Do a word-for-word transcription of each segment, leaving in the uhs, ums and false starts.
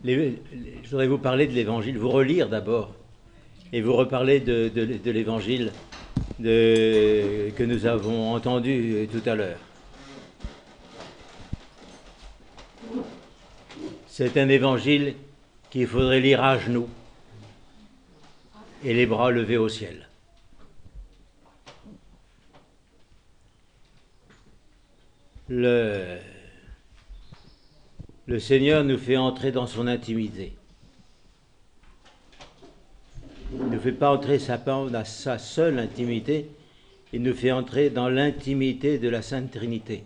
les, je voudrais vous parler de l'évangile, vous relire d'abord, et vous reparler de, de, de l'évangile que nous avons entendu tout à l'heure. C'est un évangile qu'il faudrait lire à genoux et les bras levés au ciel. Le, le Seigneur nous fait entrer dans son intimité. Il ne fait pas entrer sa, dans sa seule intimité, il nous fait entrer dans l'intimité de la Sainte Trinité.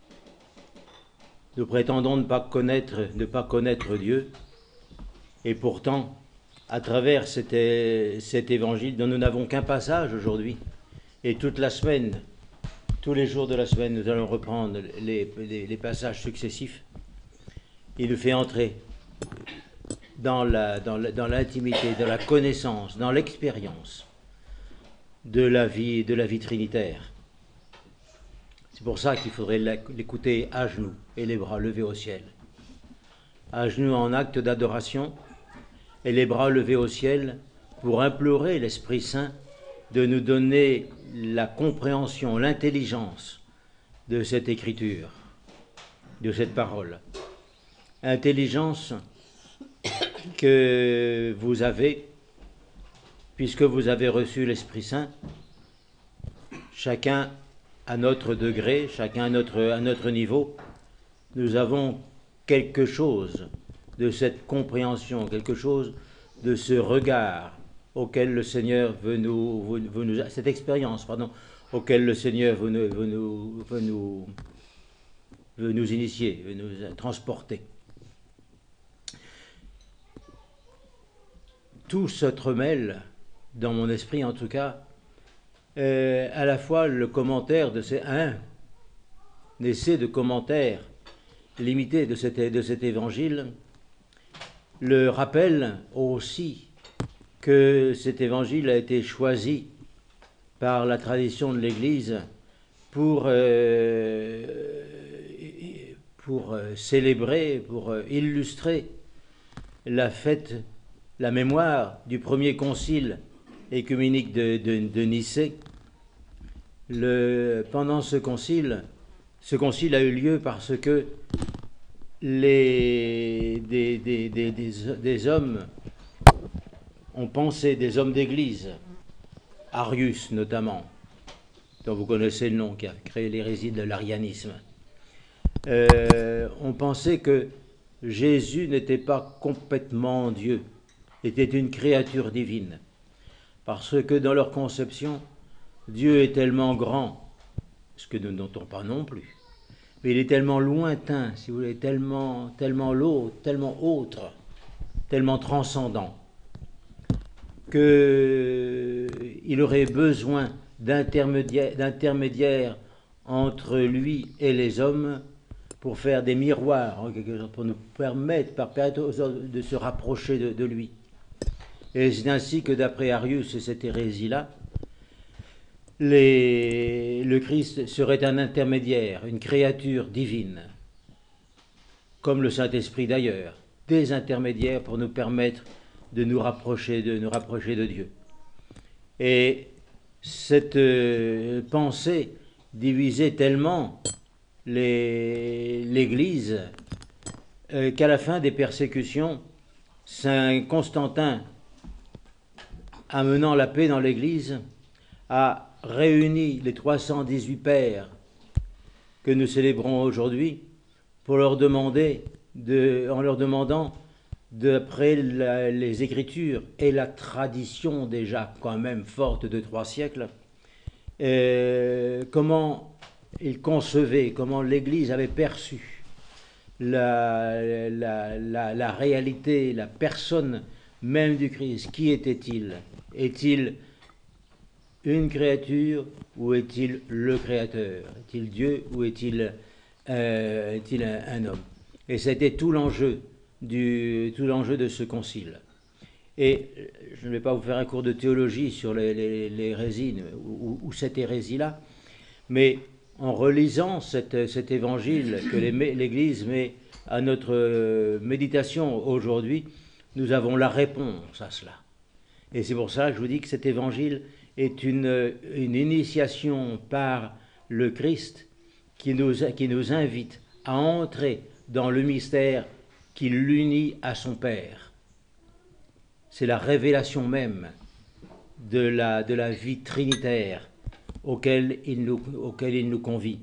Nous prétendons ne pas connaître, ne pas connaître Dieu, et pourtant, à travers cet, cet évangile dont nous n'avons qu'un passage aujourd'hui, et toute la semaine, tous les jours de la semaine, nous allons reprendre les, les, les passages successifs, il nous fait entrer dans la, dans, la, dans l'intimité, dans la connaissance, dans l'expérience de la vie, de la vie trinitaire. C'est pour ça qu'il faudrait l'écouter à genoux et les bras levés au ciel. À genoux en acte d'adoration et les bras levés au ciel pour implorer l'Esprit Saint de nous donner la compréhension, l'intelligence de cette écriture, de cette parole. Intelligence que vous avez, puisque vous avez reçu l'Esprit Saint, chacun à notre degré, chacun à notre, à notre niveau, nous avons quelque chose de cette compréhension, quelque chose de ce regard auquel le Seigneur veut nous, veut, veut nous cette expérience, pardon, auquel le Seigneur veut nous, veut nous, veut nous, veut nous initier, veut nous transporter. Tout s'entremêle, dans mon esprit en tout cas, euh, à la fois le commentaire de ces un, essai de commentaire limité de cet, de cet évangile, le rappel aussi que cet évangile a été choisi par la tradition de l'Église pour, euh, pour célébrer, pour illustrer la fête, la mémoire du premier concile écuménique de, de, de Nicée. Le, pendant ce concile, ce concile a eu lieu parce que les, des, des, des, des, des hommes ont pensé, des hommes d'église, Arius notamment, dont vous connaissez le nom, qui a créé l'hérésie de l'arianisme, euh, ont pensé que Jésus n'était pas complètement Dieu, était une créature divine, parce que dans leur conception, Dieu est tellement grand, ce que nous n'entendons pas non plus, mais il est tellement lointain, si vous voulez, tellement, tellement l'autre, tellement autre, tellement transcendant, qu'il aurait besoin d'intermédiaires, d'intermédiaires entre lui et les hommes pour faire des miroirs, pour nous permettre, par permettre aux hommes de se rapprocher de, de lui. Et c'est ainsi que d'après Arius et cette hérésie-là, les, le Christ serait un intermédiaire, une créature divine, comme le Saint-Esprit d'ailleurs, des intermédiaires pour nous permettre de nous rapprocher de, nous rapprocher de Dieu. Et cette euh, pensée divisait tellement les, l'Église euh, qu'à la fin des persécutions, Saint Constantin, amenant la paix dans l'Église, a réuni les trois cent dix-huit pères que nous célébrons aujourd'hui pour leur demander, de, en leur demandant, d'après la, les Écritures et la tradition déjà quand même forte de trois siècles, euh, comment ils concevaient, comment l'Église avait perçu la, la, la, la réalité, la personne même du Christ. Qui était-il? Est-il une créature ou est-il le Créateur? Est-il Dieu ou est-il, euh, est-il un, un homme? Et c'était tout l'enjeu, du, tout l'enjeu de ce concile. Et je ne vais pas vous faire un cours de théologie sur les, les, les hérésies ou, ou cette hérésie-là, mais en relisant cette, cet évangile que les, l'Église met à notre euh, méditation aujourd'hui, nous avons la réponse à cela. Et c'est pour ça que je vous dis que cet évangile est une, une initiation par le Christ qui nous, qui nous invite à entrer dans le mystère qui l'unit à son Père. C'est la révélation même de la, de la vie trinitaire auquel il nous, auquel il nous convie.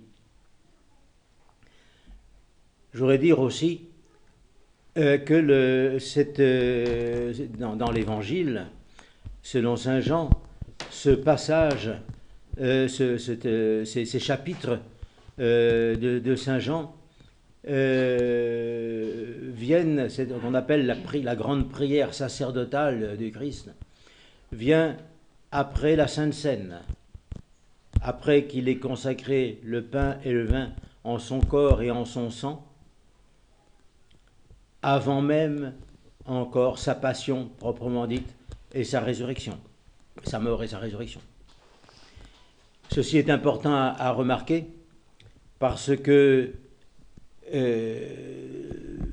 Je voudrais dire aussi euh, que le, cette, euh, dans, dans l'Évangile, selon saint Jean, ce passage, euh, ce, cette, euh, ces, ces chapitres euh, de, de saint Jean euh, viennent, c'est ce qu'on appelle la, pri, la grande prière sacerdotale du Christ, vient après la Sainte Seine, après qu'il ait consacré le pain et le vin en son corps et en son sang, avant même encore sa passion proprement dite et sa résurrection, sa mort et sa résurrection. Ceci est important à, à remarquer parce que euh,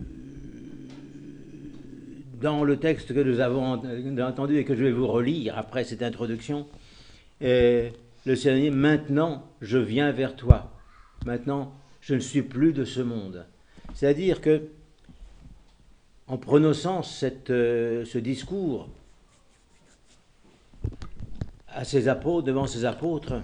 dans le texte que nous avons entendu et que je vais vous relire après cette introduction, euh, le Seigneur dit « Maintenant, je viens vers toi. Maintenant, je ne suis plus de ce monde. » C'est-à-dire que, en prononçant cette, euh, ce discours à ses apôtres, devant ses apôtres,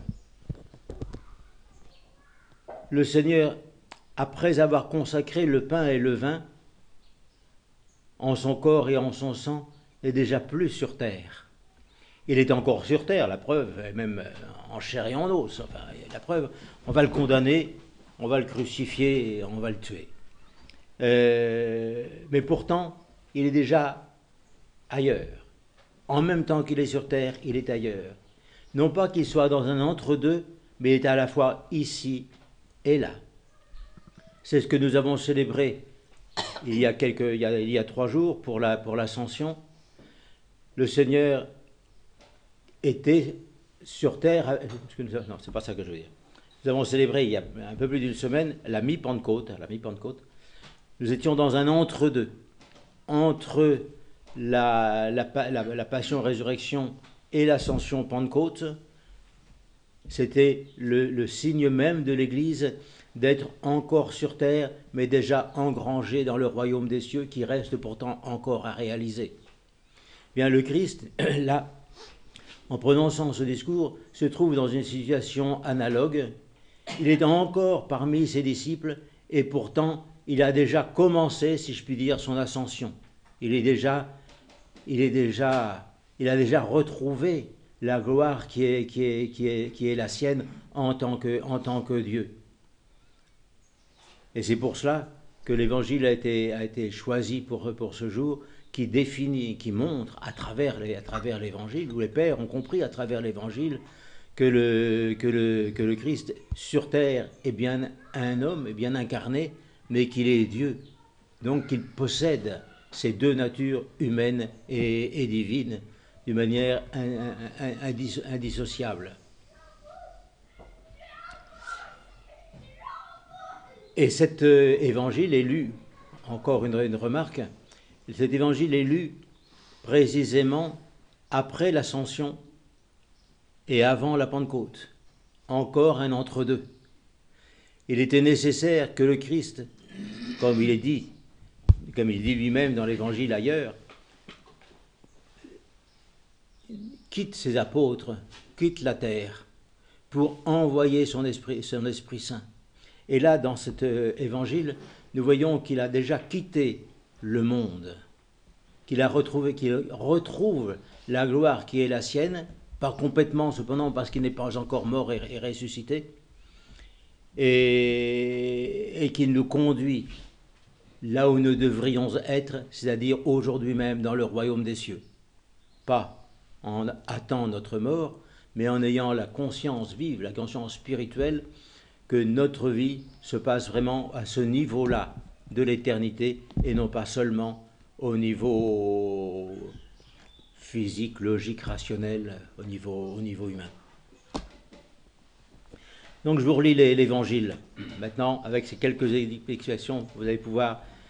le Seigneur, après avoir consacré le pain et le vin en son corps et en son sang, n'est déjà plus sur terre. Il est encore sur terre, la preuve, et même en chair et en os. Enfin, la preuve, on va le condamner, on va le crucifier et on va le tuer. Euh, mais pourtant, il est déjà ailleurs. En même temps qu'il est sur terre, il est ailleurs. Non pas qu'il soit dans un entre-deux, mais il est à la fois ici et là. C'est ce que nous avons célébré il y a, quelques, il y a, il y a trois jours pour, la, pour l'Ascension. Le Seigneur était sur terre. Non, c'est pas ça que je veux dire. Nous avons célébré il y a un peu plus d'une semaine la mi-Pentecôte. La mi-Pentecôte. Nous étions dans un entre-deux, entre la, la, la, la passion-résurrection et l'ascension Pentecôte. C'était le, le signe même de l'Église d'être encore sur terre, mais déjà engrangé dans le royaume des cieux qui reste pourtant encore à réaliser. Bien, le Christ, là, en prononçant ce discours, se trouve dans une situation analogue. Il est encore parmi ses disciples et pourtant il a déjà commencé, si je puis dire, son ascension. Il est déjà, il est déjà, il a déjà retrouvé la gloire qui est, qui est, qui est, qui est la sienne en tant que, en tant que Dieu. Et c'est pour cela que l'Évangile a été, a été choisi pour, pour ce jour, qui définit, qui montre à travers, les, à travers l'Évangile, où les pères ont compris à travers l'Évangile que le, que, le, que le Christ sur terre est bien un homme, est bien incarné, mais qu'il est Dieu. Donc qu'il possède ces deux natures humaines et, et divines d'une manière indissociable. Et cet euh, évangile est lu, encore une, une remarque, cet évangile est lu précisément après l'ascension et avant la Pentecôte. Encore un entre-deux. Il était nécessaire que le Christ, comme il est dit, comme il dit lui-même dans l'évangile ailleurs, quitte ses apôtres, quitte la terre, pour envoyer son esprit, son Esprit Saint. Et là, dans cet euh, évangile, nous voyons qu'il a déjà quitté le monde, qu'il a retrouvé, qu'il retrouve la gloire qui est la sienne, pas complètement cependant parce qu'il n'est pas encore mort et, et ressuscité, et, et qu'il nous conduit là où nous devrions être, c'est-à-dire aujourd'hui même dans le royaume des cieux. Pas en hâtant notre mort, mais en ayant la conscience vive, la conscience spirituelle, que notre vie se passe vraiment à ce niveau-là de l'éternité et non pas seulement au niveau physique, logique, rationnel, au niveau, au niveau humain. Donc je vous relis l'évangile. Maintenant, avec ces quelques explications, vous allez pouvoir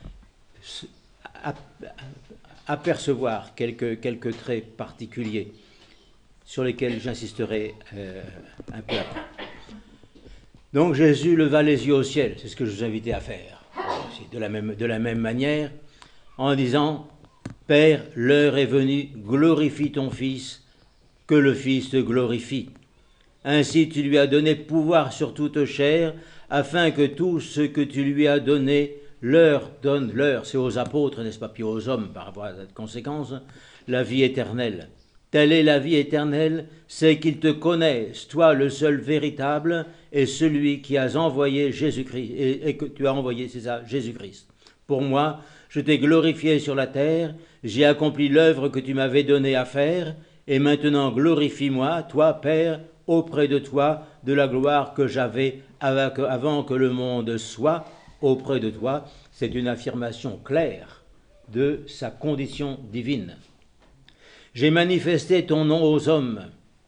apercevoir quelques, quelques traits particuliers sur lesquels j'insisterai euh, un peu après. Donc Jésus leva les yeux au ciel, c'est ce que je vous invitais à faire, de la même, de la même manière, en disant « Père, l'heure est venue, glorifie ton Fils, que le Fils te glorifie. Ainsi tu lui as donné pouvoir sur toute chair, afin que tout ce que tu lui as donné leur donne, leur, c'est aux apôtres, n'est-ce pas, puis aux hommes, par rapport à cette conséquence, la vie éternelle. Telle est la vie éternelle, c'est qu'ils te connaissent, toi le seul véritable, et celui qui as envoyé Jésus-Christ, et, et que tu as envoyé, c'est ça, Jésus-Christ. Pour moi, je t'ai glorifié sur la terre, j'ai accompli l'œuvre que tu m'avais donnée à faire, et maintenant glorifie-moi, toi, Père, auprès de toi, de la gloire que j'avais avant que le monde soit, auprès de toi. C'est une affirmation claire de sa condition divine. J'ai manifesté ton nom aux hommes.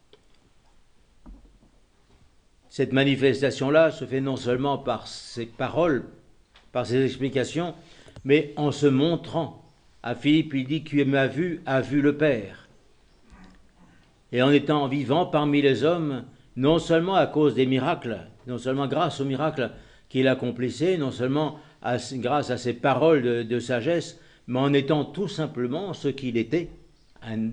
Cette manifestation-là se fait non seulement par ses paroles, par ses explications, mais en se montrant. À Philippe, il dit « Qui m'a vu, a vu le Père ». Et en étant vivant parmi les hommes, non seulement à cause des miracles, non seulement grâce aux miracles qu'il accomplissait, non seulement à, grâce à ses paroles de, de sagesse, mais en étant tout simplement ce qu'il était, un,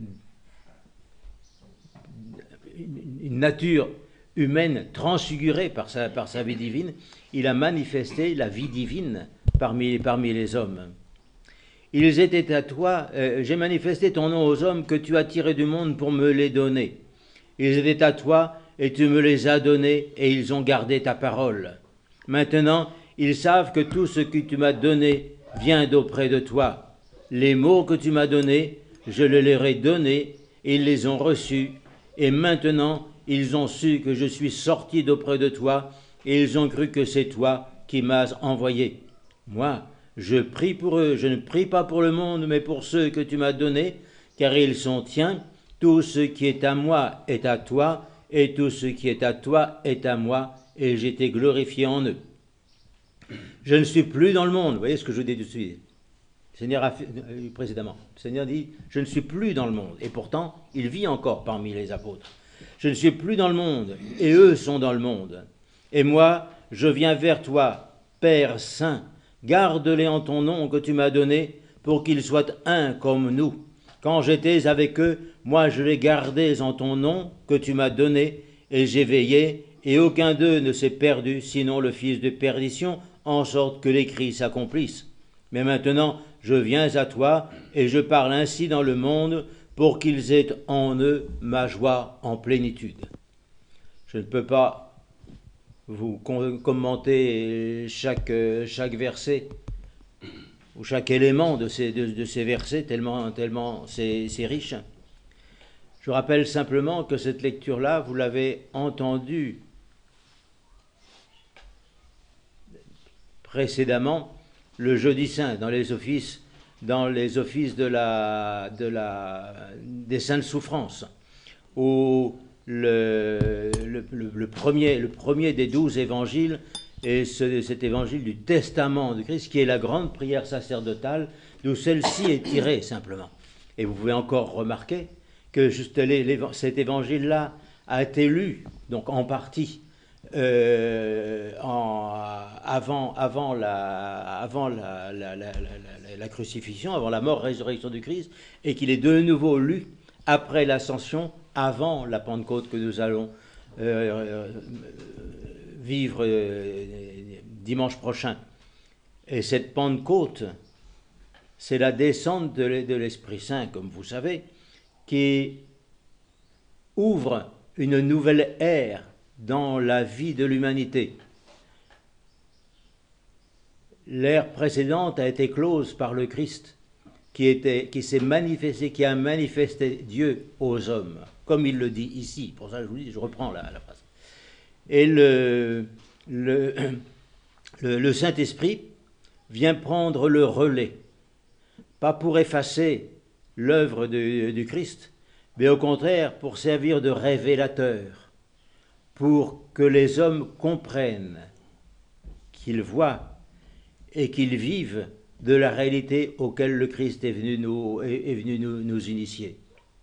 une nature humaine transfigurée par sa, par sa vie divine, il a manifesté la vie divine parmi, parmi les hommes. Ils étaient à toi, euh, j'ai manifesté ton nom aux hommes que tu as tirés du monde pour me les donner. Ils étaient à toi et tu me les as donnés et ils ont gardé ta parole. Maintenant, ils savent que tout ce que tu m'as donné vient d'auprès de toi. Les mots que tu m'as donnés, je les leur ai donnés et ils les ont reçus. Et maintenant, ils ont su que je suis sorti d'auprès de toi et ils ont cru que c'est toi qui m'as envoyé. Moi, je prie pour eux, je ne prie pas pour le monde, mais pour ceux que tu m'as donnés, car ils sont tiens. Tout ce qui est à moi est à toi, et tout ce qui est à toi est à moi, et j'ai été glorifié en eux. Je ne suis plus dans le monde. Vous voyez ce que je vous dis tout de suite. Le Seigneur a fait, euh, précédemment. Le Seigneur dit, je ne suis plus dans le monde. Et pourtant, il vit encore parmi les apôtres. Je ne suis plus dans le monde, et eux sont dans le monde. Et moi, je viens vers toi, Père Saint. Garde-les en ton nom que tu m'as donné, pour qu'ils soient un comme nous. Quand j'étais avec eux, moi je les gardais en ton nom que tu m'as donné, et j'ai veillé, et aucun d'eux ne s'est perdu, sinon le fils de perdition, en sorte que l'écrit s'accomplisse. Mais maintenant, je viens à toi, et je parle ainsi dans le monde, pour qu'ils aient en eux ma joie en plénitude. Je ne peux pas vous commenter chaque, chaque verset, ou chaque élément de ces, de, de ces versets, tellement, tellement c'est, c'est riche. Je rappelle simplement que cette lecture-là, vous l'avez entendue précédemment le jeudi saint, dans les offices, dans les offices de la, de la, des saintes souffrances, où le, le, le, le, premier, le premier des douze évangiles est ce, cet évangile du testament de Christ, qui est la grande prière sacerdotale, d'où celle-ci est tirée simplement. Et vous pouvez encore remarquer que juste les, les, cet évangile-là a été lu, donc en partie, euh, en, avant, avant, la, avant la, la, la, la, la crucifixion, avant la mort, résurrection du Christ, et qu'il est de nouveau lu après l'ascension, avant la Pentecôte que nous allons euh, euh, vivre euh, dimanche prochain. Et cette Pentecôte, c'est la descente de l'Esprit Saint, comme vous savez, qui ouvre une nouvelle ère dans la vie de l'humanité. L'ère précédente a été close par le Christ, qui, était, qui s'est manifesté, qui a manifesté Dieu aux hommes, comme il le dit ici. Pour ça, je vous dis, je reprends la, la phrase. Et le, le, le, le Saint-Esprit vient prendre le relais, pas pour effacer l'œuvre du Christ, mais au contraire pour servir de révélateur, pour que les hommes comprennent, qu'ils voient et qu'ils vivent de la réalité auquel le Christ est venu nous, est, est venu nous, nous initier.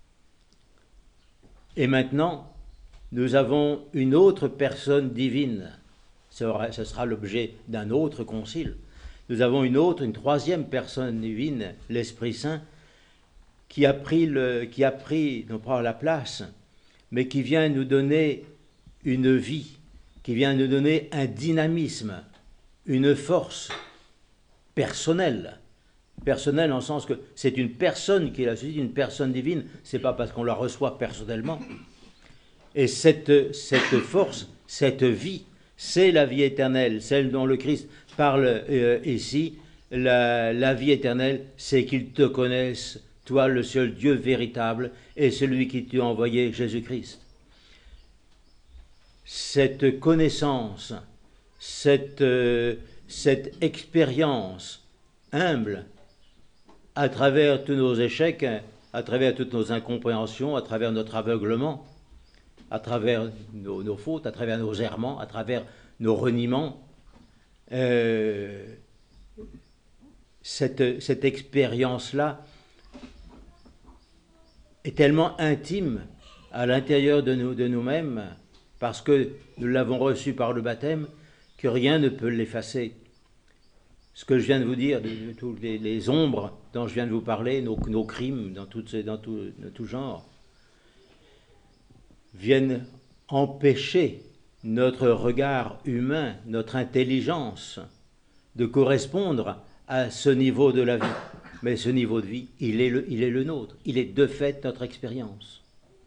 Et maintenant, nous avons une autre personne divine. Ce sera l'objet d'un autre concile. Nous avons une autre, une troisième personne divine, l'Esprit Saint, qui a pris, le, qui a pris non pas la place, mais qui vient nous donner une vie, qui vient nous donner un dynamisme, une force personnelle. Personnelle en le sens que c'est une personne qui est la une personne divine, c'est pas parce qu'on la reçoit personnellement. Et cette, cette force, cette vie, c'est la vie éternelle, celle dont le Christ parle euh, ici. La, la vie éternelle, c'est qu'ils te connaissent, toi le seul Dieu véritable, et celui qui t'a envoyé, Jésus-Christ. Cette connaissance, cette, euh, cette expérience humble, à travers tous nos échecs, à travers toutes nos incompréhensions, à travers notre aveuglement, à travers nos, nos fautes, à travers nos errements, à travers nos reniements, euh, cette, cette expérience-là est tellement intime à l'intérieur de, nous, de nous-mêmes, parce que nous l'avons reçue par le baptême, que rien ne peut l'effacer. Ce que je viens de vous dire, de, de, de, de, les, les ombres dont je viens de vous parler, nos, nos crimes dans, toutes, dans tout, de tout genre, viennent empêcher notre regard humain, notre intelligence, de correspondre à ce niveau de la vie. Mais ce niveau de vie, il est le, il est le nôtre. Il est de fait notre expérience.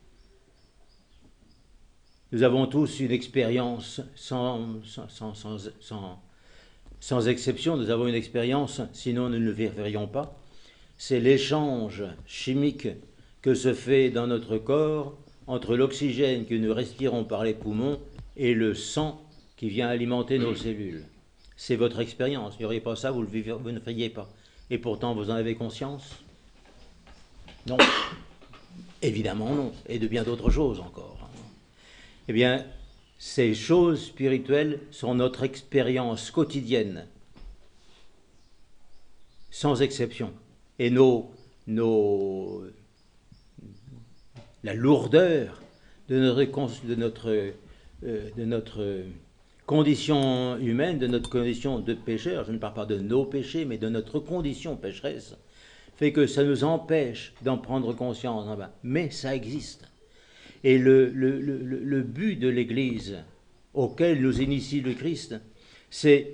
Nous avons tous une expérience sans, sans, sans, sans, sans, sans exception. Nous avons une expérience, sinon nous ne le verrions pas. C'est l'échange chimique que se fait dans notre corps entre l'oxygène que nous respirons par les poumons et le sang qui vient alimenter nos cellules. C'est votre expérience. Il n'y aurait pas ça, vous, le vivez, vous ne feriez pas. Et pourtant, vous en avez conscience? Non. Évidemment non. Et de bien d'autres choses encore. Eh bien, ces choses spirituelles sont notre expérience quotidienne, sans exception. Et nos, nos, la lourdeur de notre, de notre, euh, de notre condition humaine, de notre condition de pécheur, je ne parle pas de nos péchés, mais de notre condition pécheresse, fait que ça nous empêche d'en prendre conscience. Mais ça existe. Et le, le, le, le but de l'Église auquel nous initie le Christ, c'est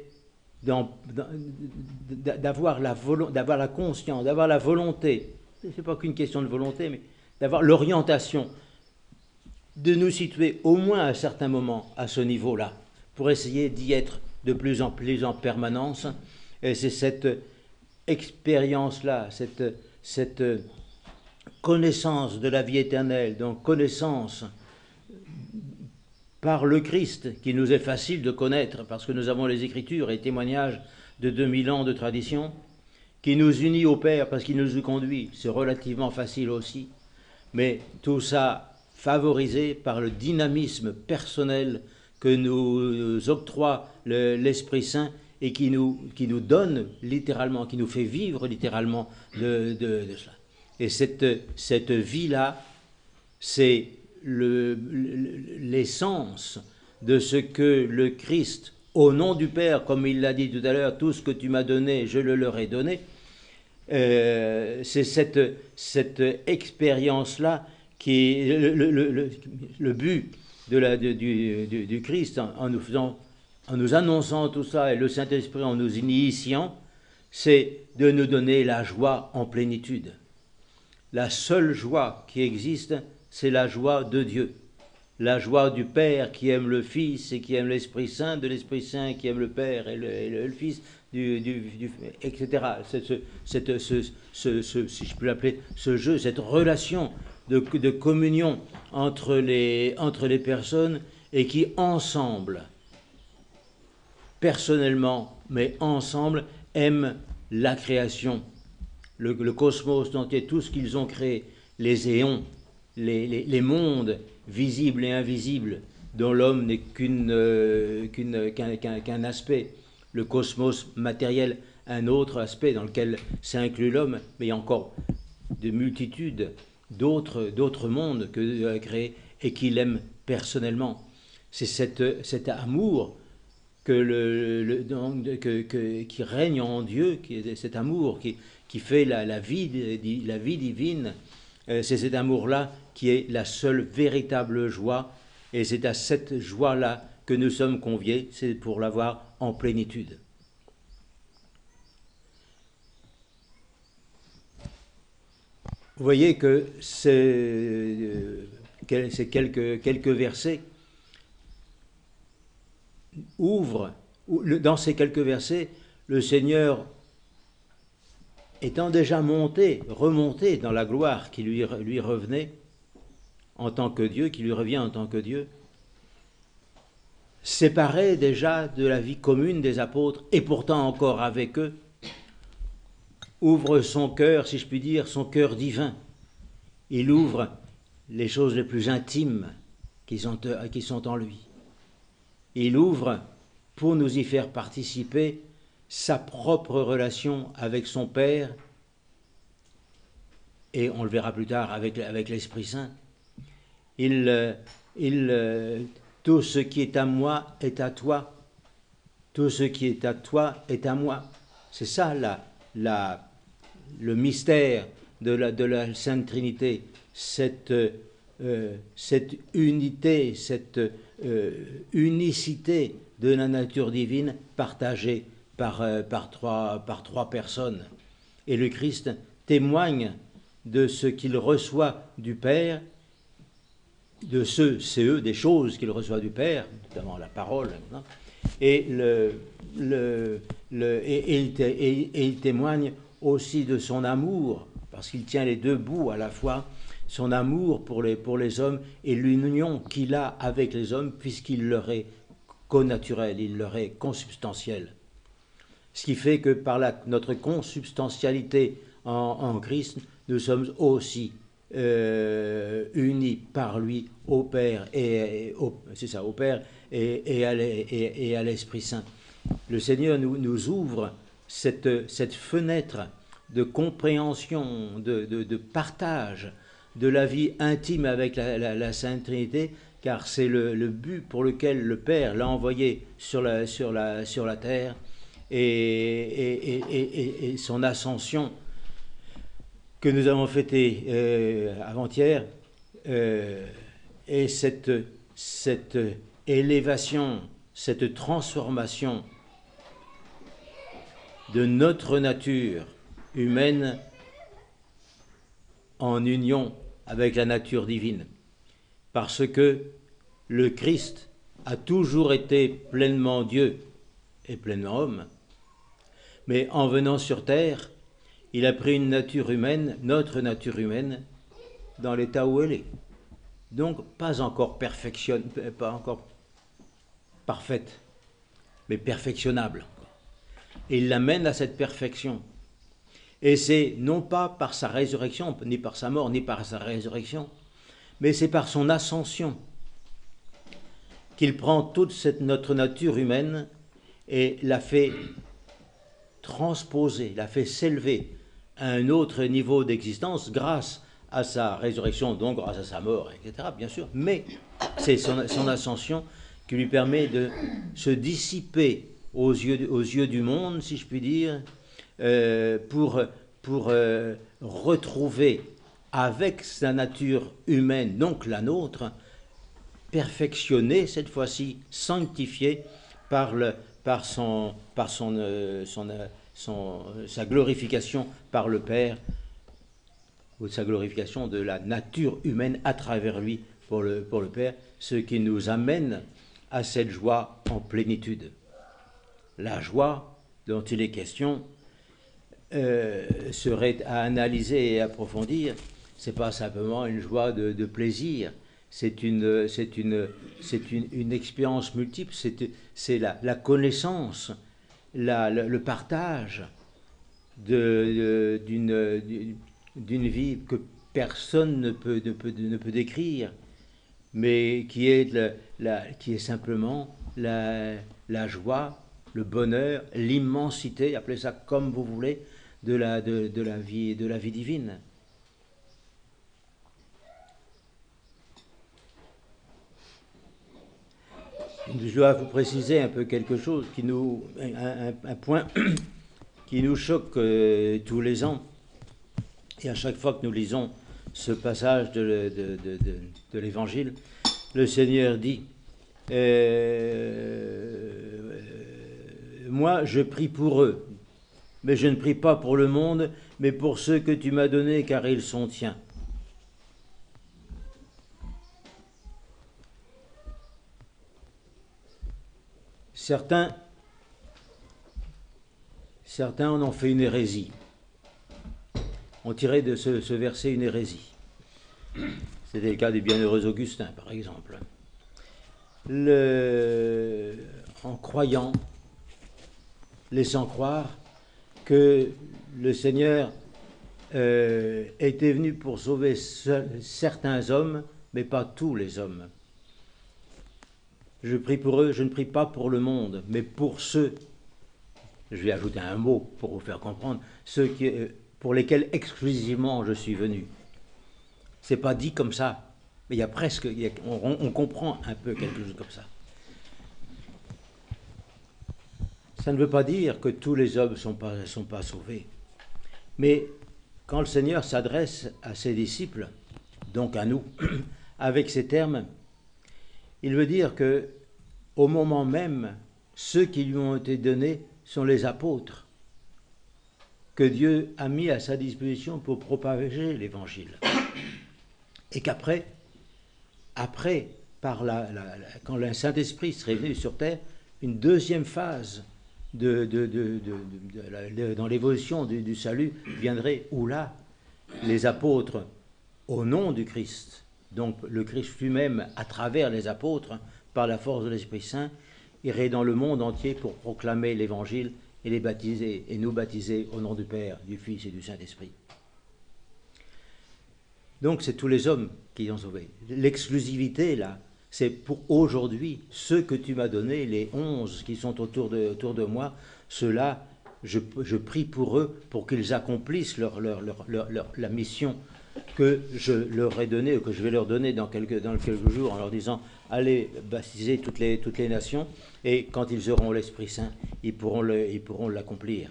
d'avoir la, d'avoir la conscience, d'avoir la volonté, ce n'est pas qu'une question de volonté, mais d'avoir l'orientation, de nous situer au moins à un certain moment à ce niveau-là, pour essayer d'y être de plus en plus en permanence. Et c'est cette expérience-là, cette, cette connaissance de la vie éternelle, donc connaissance par le Christ, qui nous est facile de connaître, parce que nous avons les Écritures et témoignages de deux mille ans de tradition, qui nous unit au Père, parce qu'il nous y conduit. C'est relativement facile aussi, mais tout ça favorisé par le dynamisme personnel que nous octroie le, l'Esprit Saint et qui nous, qui nous donne littéralement, qui nous fait vivre littéralement de, de, de cela. Et cette, cette vie-là, c'est le, l'essence de ce que le Christ, au nom du Père, comme il l'a dit tout à l'heure, tout ce que tu m'as donné, je le leur ai donné, euh, c'est cette, cette expérience-là qui est le, le, le, le but de la, de, du, du, du Christ en, en nous faisant, en nous annonçant tout ça, et le Saint-Esprit en nous initiant, c'est de nous donner la joie en plénitude. La seule joie qui existe, c'est la joie de Dieu. La joie du Père qui aime le Fils et qui aime l'Esprit Saint, de l'Esprit Saint qui aime le Père et le, et le, le Fils, du, du, du, et cetera. Cette, cette, ce, ce, ce, si je peux l'appeler, ce jeu, cette relation de, de communion entre les, entre les personnes et qui, ensemble, personnellement, mais ensemble, aiment la création, le, le cosmos entier, tout ce qu'ils ont créé, les éons, les, les, les mondes visibles et invisibles, dont l'homme n'est qu'une, euh, qu'une, qu'un, qu'un, qu'un aspect, le cosmos matériel un autre aspect dans lequel s'inclut l'homme, mais il y a encore de multitudes d'autres, d'autres mondes que Dieu a créés et qu'il aime personnellement. C'est cette, cet amour que le, le, que, que, qui règne en Dieu, qui est cet amour qui, qui fait la, la, vie, la vie divine. C'est cet amour-là qui est la seule véritable joie, et c'est à cette joie-là que nous sommes conviés, c'est pour l'avoir en plénitude. Vous voyez que c'est, ces quelques, quelques versets ouvrent, dans ces quelques versets, le Seigneur étant déjà monté, remonté dans la gloire qui lui, lui revenait en tant que Dieu, qui lui revient en tant que Dieu, séparé déjà de la vie commune des apôtres, et pourtant encore avec eux, ouvre son cœur, si je puis dire, son cœur divin. Il ouvre les choses les plus intimes qui sont, qui sont en lui. Il ouvre pour nous y faire participer sa propre relation avec son Père, et on le verra plus tard avec, avec l'Esprit Saint. Il, il, tout ce qui est à moi est à toi, tout ce qui est à toi est à moi. C'est ça la, la, le mystère de la, de la Sainte Trinité, cette, euh, cette unité, cette euh, unicité de la nature divine partagée par, euh, par, trois, par trois personnes. Et le Christ témoigne de ce qu'il reçoit du Père, de ceux, c'est eux, des choses qu'il reçoit du Père, notamment la parole, hein, et, le, le, le, et, et, il, et, et il témoigne aussi de son amour, parce qu'il tient les deux bouts à la fois, son amour pour les, pour les hommes et l'union qu'il a avec les hommes, puisqu'il leur est connaturel, il leur est consubstantiel. Ce qui fait que par la, notre consubstantialité en, en Christ, nous sommes aussi euh, unis par lui au Père et, et au, c'est ça, au Père et, et à, et, et à l'Esprit Saint. Le Seigneur nous, nous ouvre cette, cette fenêtre de compréhension, de, de, de partage de la vie intime avec la, la, la Sainte Trinité, car c'est le, le but pour lequel le Père l'a envoyé sur la, sur la, sur la terre, et, et, et, et, et son ascension que nous avons fêtée euh, avant-hier, euh, et cette, cette élévation, cette transformation de notre nature humaine en union avec la nature divine, parce que le Christ a toujours été pleinement Dieu et pleinement homme, mais en venant sur terre, il a pris une nature humaine, notre nature humaine, dans l'état où elle est. Donc pas encore perfectionne, pas encore parfaite, mais perfectionnable. Et il l'amène à cette perfection. Et c'est non pas par sa résurrection, ni par sa mort, ni par sa résurrection, mais c'est par son ascension qu'il prend toute cette, notre nature humaine et la fait transposer, la fait s'élever à un autre niveau d'existence grâce à sa résurrection, donc grâce à sa mort, et cetera, bien sûr. Mais c'est son, son ascension qui lui permet de se dissiper aux yeux, aux yeux du monde, si je puis dire, euh, pour, pour euh, retrouver avec sa nature humaine, donc la nôtre, perfectionnée cette fois-ci, sanctifiée par, le, par, son, par son, euh, son, euh, son, euh, sa glorification par le Père, ou sa glorification de la nature humaine à travers lui pour le, pour le Père, ce qui nous amène à cette joie en plénitude. La joie dont il est question euh, serait à analyser et approfondir. Ce n'est pas simplement une joie de, de plaisir, c'est une, c'est une, c'est une, une expérience multiple, c'est, c'est la, la connaissance, la, le, le partage de, de, d'une, d'une vie que personne ne peut, ne peut, ne peut décrire, mais qui est, la, la, qui est simplement la, la joie le bonheur, l'immensité, appelez ça comme vous voulez, de la, de, de la vie, de la vie divine. Je dois vous préciser un peu quelque chose, qui nous, un, un, un point qui nous choque euh, tous les ans. Et à chaque fois que nous lisons ce passage de, de, de, de, de l'Évangile, le Seigneur dit euh, « Moi, je prie pour eux, mais je ne prie pas pour le monde, mais pour ceux que tu m'as donnés, car ils sont tiens. » Certains, certains en ont fait une hérésie. On tirait de ce, ce verset une hérésie. C'était le cas du bienheureux Augustin, par exemple. Le, en croyant, laissant croire que le Seigneur euh, était venu pour sauver seul, certains hommes, mais pas tous les hommes. Je prie pour eux, je ne prie pas pour le monde, mais pour ceux, je vais ajouter un mot pour vous faire comprendre, ceux qui, pour lesquels exclusivement je suis venu. C'est pas dit comme ça, mais il y a presque, il y a, on, on comprend un peu quelque chose comme ça. Ça ne veut pas dire que tous les hommes ne sont pas, sont pas sauvés. Mais quand le Seigneur s'adresse à ses disciples, donc à nous, avec ces termes, il veut dire que, au moment même, ceux qui lui ont été donnés sont les apôtres, que Dieu a mis à sa disposition pour propager l'Évangile. Et qu'après, après, par la, la, la, quand le Saint-Esprit serait venu sur terre, une deuxième phase de, de, de, de, de, de, de, dans l'évolution du, du salut viendrait, où là, les apôtres, au nom du Christ, donc le Christ lui-même, à travers les apôtres, par la force de l'Esprit Saint, irait dans le monde entier pour proclamer l'Évangile et les baptiser, et nous baptiser au nom du Père, du Fils et du Saint-Esprit. Donc c'est tous les hommes qui ont sauvé. L'exclusivité, là, c'est pour aujourd'hui, ceux que tu m'as donnés, les onze qui sont autour de, autour de moi, ceux-là, je, je prie pour eux, pour qu'ils accomplissent leur, leur, leur, leur, leur, la mission que je leur ai donnée, ou que je vais leur donner dans quelques, dans quelques jours, en leur disant, allez baptiser toutes les, toutes les nations, et quand ils auront l'Esprit Saint, ils pourront, le, ils pourront l'accomplir.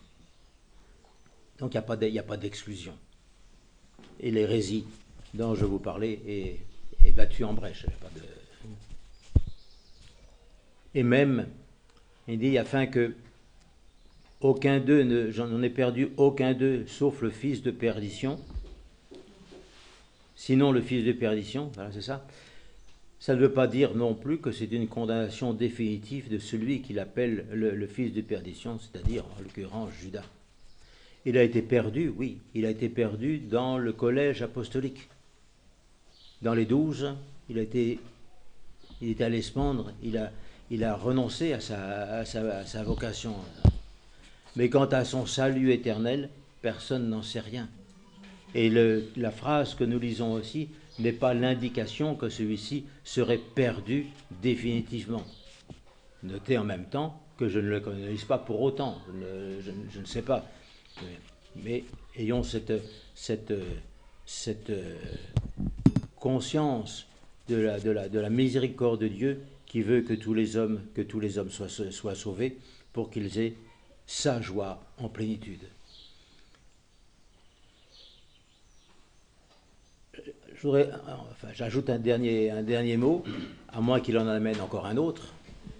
Donc il n'y a pas d'exclusion. Et l'hérésie dont je vous parlais est, est battue en brèche. Pas de... Et même, il dit, afin que aucun d'eux, ne, j'en ai perdu aucun d'eux, sauf le fils de perdition, sinon le fils de perdition, voilà, c'est ça. Ça ne veut pas dire non plus que c'est une condamnation définitive de celui qu'il appelle le, le fils de perdition, c'est-à-dire en l'occurrence Judas. Il a été perdu, oui, il a été perdu dans le collège apostolique. Dans les douze, il a été, il est allé se pendre, il a, il a renoncé à sa, à, sa, à sa vocation. Mais quant à son salut éternel, personne n'en sait rien. Et le, la phrase que nous lisons aussi n'est pas l'indication que celui-ci serait perdu définitivement. Notez en même temps que je ne le connais pas pour autant, je ne, je, je ne sais pas. Mais ayons cette, cette, cette conscience de la, de, la, de la miséricorde de Dieu qui veut que tous les hommes, que tous les hommes soient, soient sauvés pour qu'ils aient sa joie en plénitude. Je voudrais, enfin, j'ajoute un dernier, un dernier mot, à moins qu'il en amène encore un autre.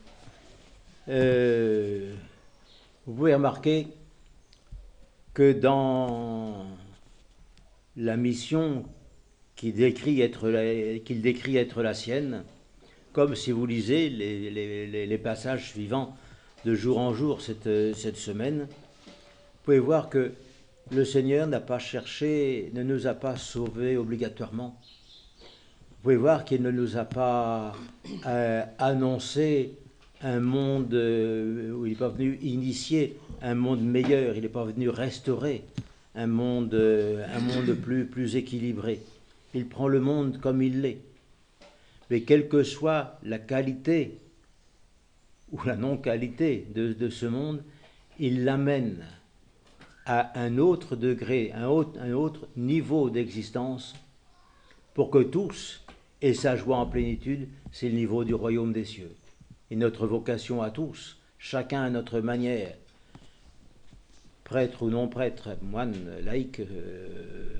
Euh, vous pouvez remarquer que dans la mission qu'il décrit être la, qu'il décrit être la sienne, comme si vous lisez les, les, les passages suivants de jour en jour cette, cette semaine, vous pouvez voir que le Seigneur n'a pas cherché, ne nous a pas sauvés obligatoirement. Vous pouvez voir qu'il ne nous a pas euh, annoncé un monde euh, où il n'est pas venu initier un monde meilleur, il n'est pas venu restaurer un monde, euh, un monde plus, plus équilibré. Il prend le monde comme il l'est. Mais quelle que soit la qualité ou la non-qualité de, de ce monde, il l'amène à un autre degré, un autre, un autre niveau d'existence, pour que tous aient sa joie en plénitude. C'est le niveau du royaume des cieux. Et notre vocation à tous, chacun à notre manière, prêtre ou non prêtre, moine, laïc, euh,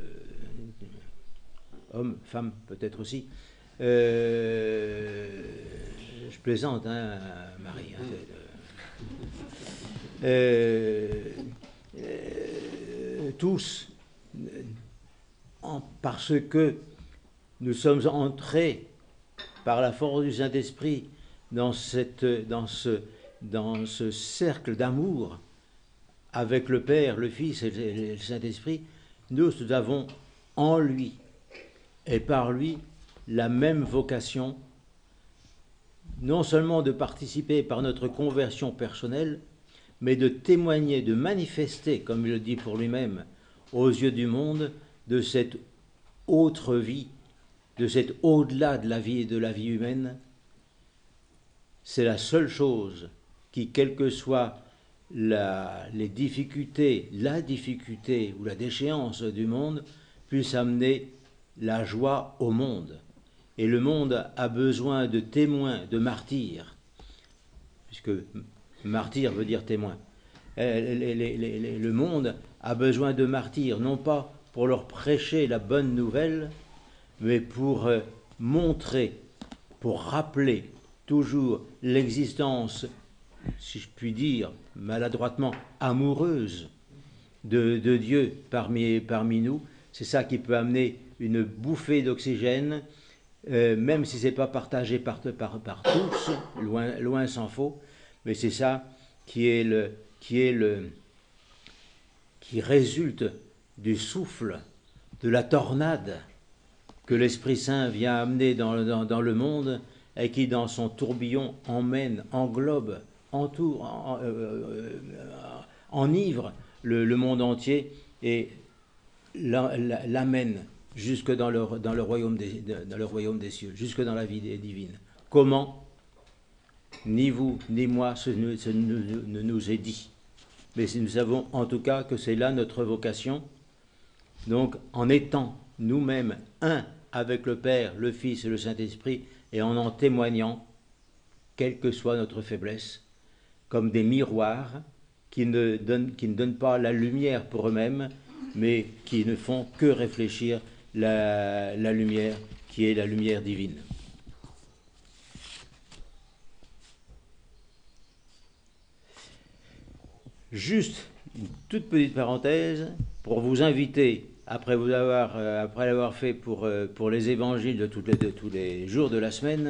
homme, femme peut-être aussi. Euh, je plaisante, hein, Marie. Hein, euh, euh, tous, en, parce que nous sommes entrés par la force du Saint-Esprit dans, cette, dans, ce, dans ce cercle d'amour avec le Père, le Fils et le Saint-Esprit. Nous, nous avons en lui et par lui la même vocation, non seulement de participer par notre conversion personnelle, mais de témoigner, de manifester, comme il le dit pour lui-même, aux yeux du monde, de cette autre vie, de cet au-delà de la vie et de la vie humaine. C'est la seule chose qui, quelles que soient la, les difficultés, la difficulté ou la déchéance du monde, puisse amener la joie au monde. Et le monde a besoin de témoins, de martyrs, puisque martyr veut dire témoin. Le monde a besoin de martyrs, non pas pour leur prêcher la bonne nouvelle, mais pour montrer, pour rappeler toujours l'existence, si je puis dire, maladroitement amoureuse de, de Dieu parmi, parmi nous. C'est ça qui peut amener une bouffée d'oxygène, euh, même si ce n'est pas partagé par, par, par tous, loin, loin s'en faut, mais c'est ça qui est le, qui est le, qui résulte du souffle, de la tornade que l'Esprit Saint vient amener dans, dans, dans le monde, et qui dans son tourbillon emmène, englobe, entoure, en, euh, enivre le, le monde entier et l'amène jusque dans le, dans, le royaume des, dans le royaume des cieux, jusque dans la vie divine. Comment? Ni vous, ni moi, ce ne, ce ne, ne nous est dit. Mais nous savons en tout cas que c'est là notre vocation. Donc, en étant nous-mêmes un avec le Père, le Fils et le Saint-Esprit, et en en témoignant, quelle que soit notre faiblesse, comme des miroirs qui ne donnent, qui ne donnent pas la lumière pour eux-mêmes, mais qui ne font que réfléchir la, la lumière qui est la lumière divine. Juste une toute petite parenthèse pour vous inviter, après vous avoir, euh, après l'avoir fait pour, euh, pour les évangiles de, toutes les, de tous les jours de la semaine,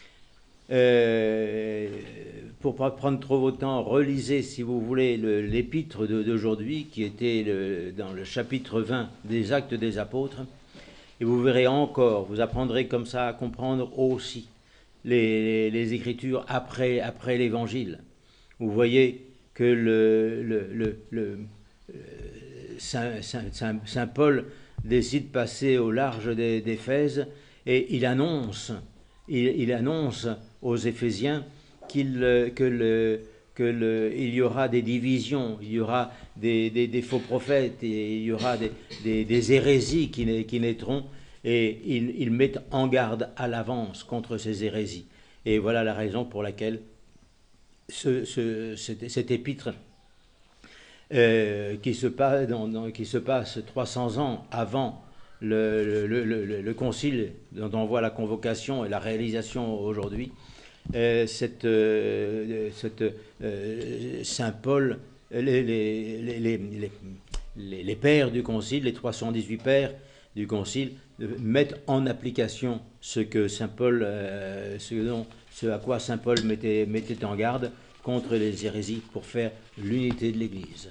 euh, pour ne pas prendre trop votre temps, relisez, si vous voulez, l'épître d'aujourd'hui, qui était le, dans le chapitre vingt des Actes des Apôtres, et vous verrez encore, vous apprendrez comme ça à comprendre aussi les, les Écritures après, après l'Évangile. Vous voyez que le, le, le, le Saint, Saint, Saint, Saint Paul décide de passer au large d'Éphèse et il annonce, il, il annonce aux Éphésiens qu'il que le, que le, il y aura des divisions, il y aura des, des, des faux prophètes, et il y aura des, des, des hérésies qui, qui naîtront, et il, il met en garde à l'avance contre ces hérésies. Et voilà la raison pour laquelle ce, ce, cet, cet épître euh, qui, se passe dans, dans, qui se passe trois cents ans avant le, le, le, le concile dont on voit la convocation et la réalisation aujourd'hui, euh, cette, euh, cette, euh, Saint Paul, les, les, les, les, les, les pères du concile, les trois cent dix-huit pères du concile, mettent en application ce que Saint Paul, euh, ce, dont, ce à quoi Saint Paul mettait, mettait en garde contre les hérésies pour faire l'unité de l'Église.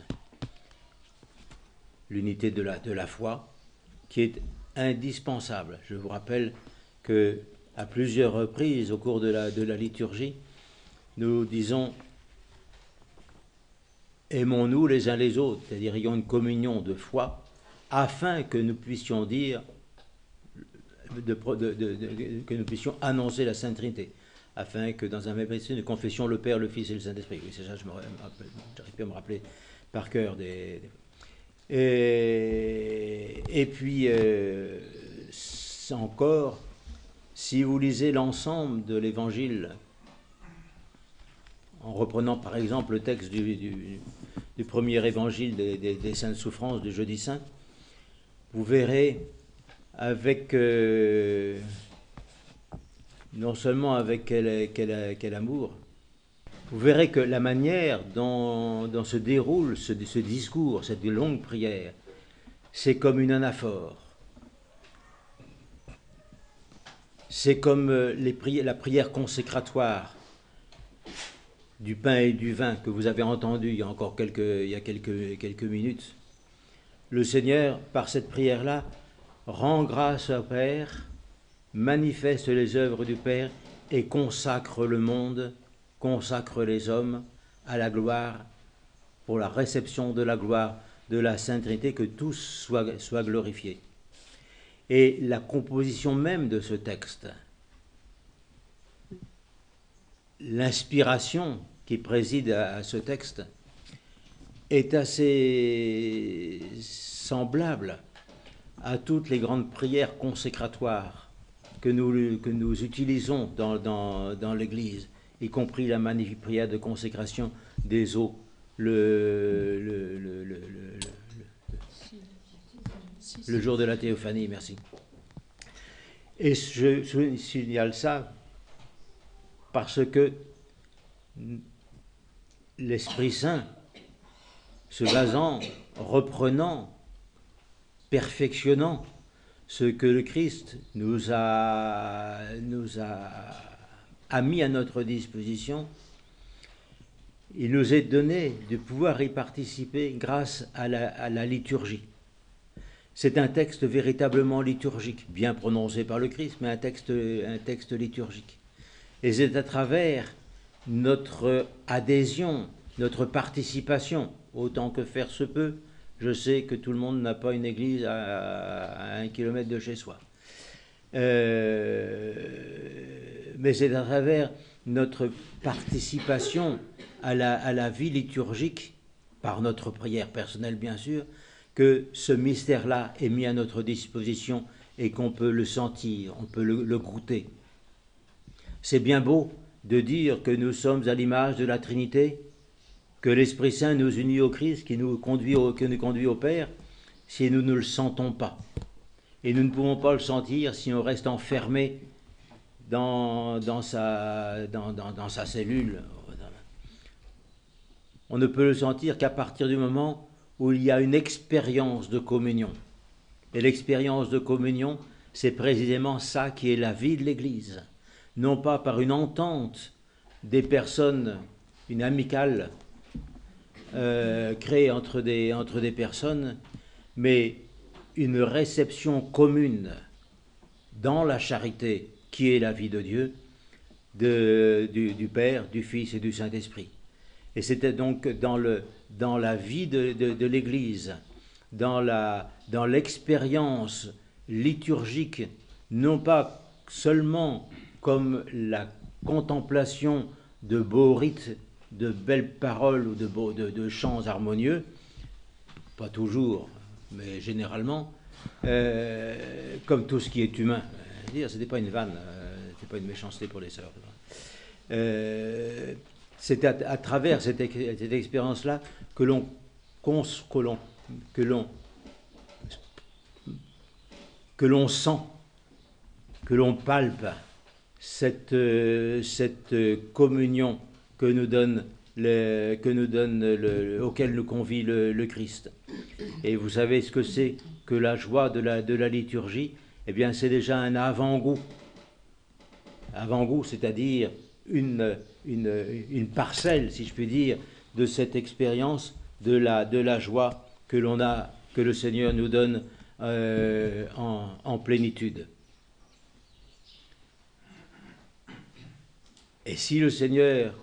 L'unité de la, de la foi qui est indispensable. Je vous rappelle que à plusieurs reprises au cours de la, de la liturgie, nous disons aimons-nous les uns les autres, c'est-à-dire ayons une communion de foi, afin que nous puissions dire, de, de, de, de, que nous puissions annoncer la Sainte Trinité, afin que dans un même esprit nous confessions le Père, le Fils et le Saint-Esprit. Oui, c'est ça, je j'arrive plus à me rappeler par cœur des... des... Et, et puis, euh, encore, si vous lisez l'ensemble de l'Évangile, en reprenant par exemple le texte du, du, du premier évangile des, des, des Saintes Souffrances du Jeudi Saint, vous verrez avec, euh, non seulement avec quel, quel, quel amour, vous verrez que la manière dont, dont se déroule ce, ce discours, cette longue prière, c'est comme une anaphore. C'est comme les prières, la prière consécratoire du pain et du vin que vous avez entendu il y a encore quelques, il y a quelques, quelques minutes. Le Seigneur, par cette prière-là, rend grâce au Père, manifeste les œuvres du Père et consacre le monde, consacre les hommes à la gloire, pour la réception de la gloire de la Sainte Trinité, que tous soient, soient glorifiés. Et la composition même de ce texte, l'inspiration qui préside à, à ce texte, est assez semblable à toutes les grandes prières consécratoires que nous, que nous utilisons dans, dans, dans l'Église, y compris la magnifique prière de consécration des eaux, le, le, le, le, le, le, le jour de la théophanie, merci. Et je, je signale ça parce que l'Esprit Saint, se basant, reprenant, perfectionnant ce que le Christ nous a, nous a, a mis à notre disposition, il nous est donné de pouvoir y participer grâce à la, à la liturgie. C'est un texte véritablement liturgique, bien prononcé par le Christ, mais un texte, un texte liturgique. Et c'est à travers notre adhésion, notre participation, autant que faire se peut. Je sais que tout le monde n'a pas une église à, à un kilomètre de chez soi. Euh, mais c'est à travers notre participation à la, à la vie liturgique, par notre prière personnelle bien sûr, que ce mystère-là est mis à notre disposition et qu'on peut le sentir, on peut le, le goûter. C'est bien beau de dire que nous sommes à l'image de la Trinité, que l'Esprit Saint nous unit au Christ, qui nous conduit au, qui nous conduit au Père, si nous ne le sentons pas. Et nous ne pouvons pas le sentir si on reste enfermé dans, dans, sa, dans, dans, dans sa cellule. On ne peut le sentir qu'à partir du moment où il y a une expérience de communion. Et l'expérience de communion, c'est précisément ça qui est la vie de l'Église. Non pas par une entente des personnes, une amicale euh, créée entre des, entre des personnes, mais une réception commune dans la charité qui est la vie de Dieu, de, du, du Père, du Fils et du Saint-Esprit. Et c'était donc dans, le, dans la vie de, de, de l'Église, dans, la, dans l'expérience liturgique, non pas seulement comme la contemplation de beaux rites, de belles paroles ou de, beaux, de, de chants harmonieux, pas toujours, mais généralement, euh, comme tout ce qui est humain. Ce n'était pas une vanne, euh, ce n'était pas une méchanceté pour les sœurs. Euh, c'est à, à travers cette, cette expérience-là que l'on que l'on que l'on que l'on sent, que l'on palpe cette, euh, cette communion que nous donne le, que nous donne le, auquel nous convie le, le Christ. Et vous savez ce que c'est que la joie de la, de la liturgie? Eh bien, c'est déjà un avant-goût. Avant-goût, c'est-à-dire une, une, une parcelle, si je puis dire, de cette expérience de la, de la joie que l'on a, que le Seigneur nous donne euh, en, en plénitude. Et si le Seigneur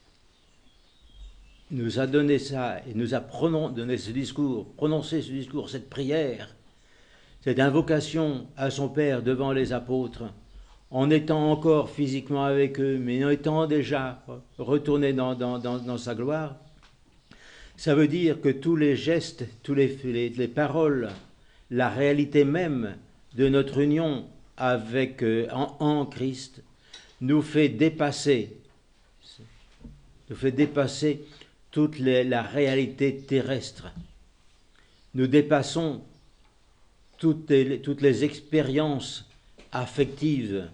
nous a donné ça et nous a donné ce discours, prononcé ce discours, cette prière, cette invocation à son Père devant les apôtres, en étant encore physiquement avec eux, mais en étant déjà retourné dans, dans, dans, dans sa gloire, ça veut dire que tous les gestes, tous les, les, les paroles, la réalité même de notre union avec, euh, en, en Christ nous fait dépasser, nous fait dépasser toute les, la réalité terrestre. Nous dépassons toutes les, toutes les expériences affectives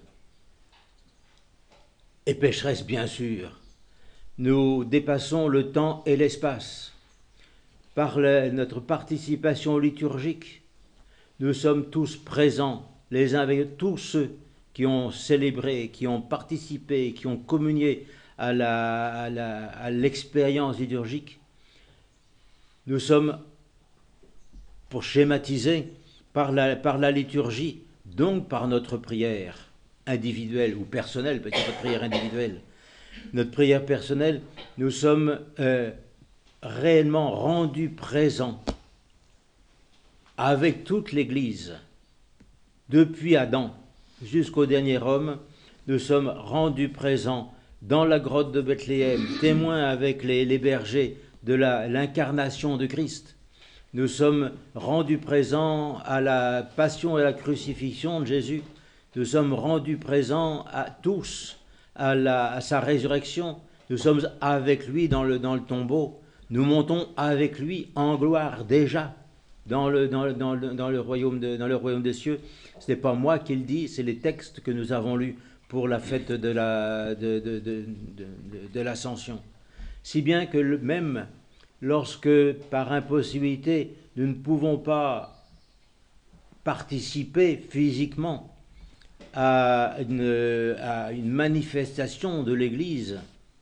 et pécheresses, bien sûr. Nous dépassons le temps et l'espace. Par le, notre participation liturgique, nous sommes tous présents, les uns avec tous ceux qui ont célébré, qui ont participé, qui ont communié à, la, à, la, à l'expérience liturgique. Nous sommes, pour schématiser, par la, par la liturgie, donc par notre prière individuelle ou personnelle, peut-être notre prière individuelle, notre prière personnelle, nous sommes euh, réellement rendus présents avec toute l'Église, depuis Adam jusqu'au dernier homme. Nous sommes rendus présents dans la grotte de Bethléem, témoins avec les, les bergers de la, l'incarnation de Christ. Nous sommes rendus présents à la passion et à la crucifixion de Jésus. Nous sommes rendus présents à tous à, la, à sa résurrection. Nous sommes avec lui dans le, dans le tombeau. Nous montons avec lui en gloire déjà dans le, dans le, dans le, dans le, royaume, de, dans le royaume des cieux. Ce n'est pas moi qui le dis, c'est les textes que nous avons lus pour la fête de, la, de, de, de, de, de, de l'Ascension. Si bien que le, même lorsque, par impossibilité, nous ne pouvons pas participer physiquement à une, à une manifestation de l'Église,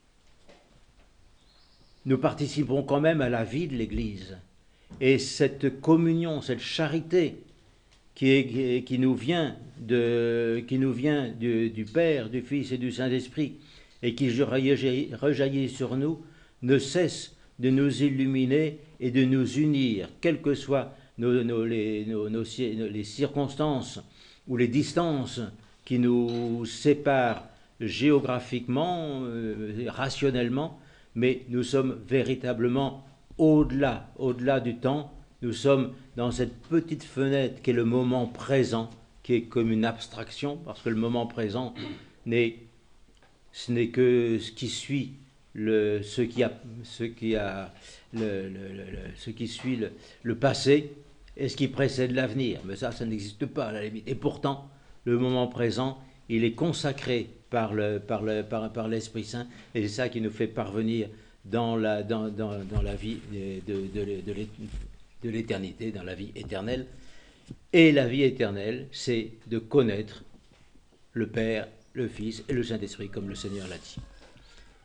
nous participons quand même à la vie de l'Église. Et cette communion, cette charité qui, est, qui nous vient, de, qui nous vient du, du Père, du Fils et du Saint-Esprit, et qui rejaillit sur nous, ne cesse de nous illuminer et de nous unir, quelles que soient nos, nos, les, nos, nos, les circonstances ou les distances qui nous séparent géographiquement, euh, rationnellement, mais nous sommes véritablement au-delà, au-delà du temps. Nous sommes dans cette petite fenêtre qui est le moment présent, qui est comme une abstraction, parce que le moment présent n'est, ce n'est que ce qui suit le, ce qui a, ce qui a, le, le, le, ce qui suit le, le passé et ce qui précède l'avenir. Mais ça, ça n'existe pas à la limite. Et pourtant, le moment présent, il est consacré par, le, par, le, par, par l'Esprit Saint, et c'est ça qui nous fait parvenir dans la, dans, dans, dans la vie de, de, de, de l'éternité, dans la vie éternelle. Et la vie éternelle, c'est de connaître le Père, le Fils et le Saint-Esprit, comme le Seigneur l'a dit.